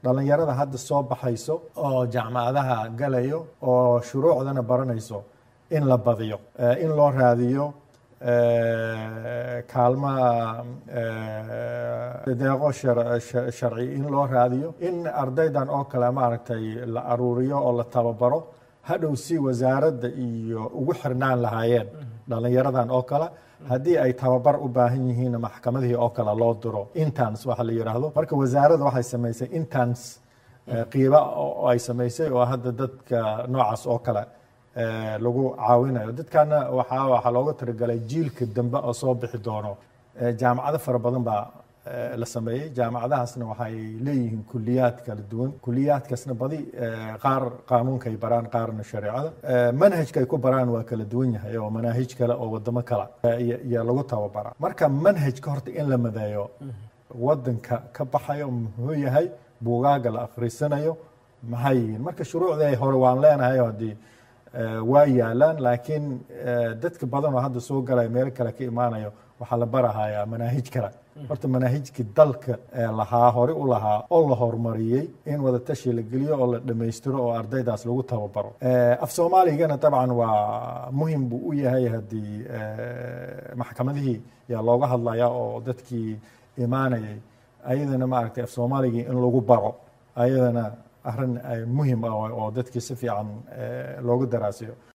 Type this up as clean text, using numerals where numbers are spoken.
dhalinyarada hadda soo baxayso oo jaamacadaha galayo oo shuruucdana baranayso in la badiyo in loo raadiyo kaalmaha deeqo sharci in loo raadiyo in ardaydan oo kale maaragtay la aruuriyo oo la tababaro hadhow si wasaaradda iyo ugu xirnaan lahaayeen dhalinyaradan oo kale haddii ay tababar u baahan yihiin maxkamadihii oo kale loo diro interns waxa la yiraahdo marka wasaaradda waxay samaysay interns qiiba oo ay samaysay oo hadda dadka noocaas oo kale lagu caawinayo dadkana waxa looga talagalay jiilka dambe oo soo bixi doono jaamacado fara badan baa la sameeyay jaamacadahaasna waxay leeyihiin kuliyaad kala duwan kuliyaadkaasna badi qaar qaanuunka ay baraan qaarna shareecada manhajka ay ku baraan waa kala duwan yahay oo manaahij kale oo wadamo kale iyo lagu tababaraa marka manhajka horta in la madeeyo wadanka ka baxayo muxuu yahay buugaaga la akhrisanayo maxay yihiin marka shuruucda hore waan leenahay haddii waa yaalaan laakiin dadka badan oo hadda soo galay meel kale ka imaanayo waxaa la barahayaa manaahij kale horta manaahijkii dalka lahaa hore u lahaa oo la horumariyey in wada tashi la geliyo oo la dhammaystiro oo ardaydaas lagu tababaro af soomaaligana dabcan waa muhim buu u yahay haddii maxkamadihii yaa looga hadlaya oo dadkii imaanayay ayadana maaragtay af soomaaligii in lagu baro ayadana arrin muhim ah oo dadkii si fiican loogu daraasiyo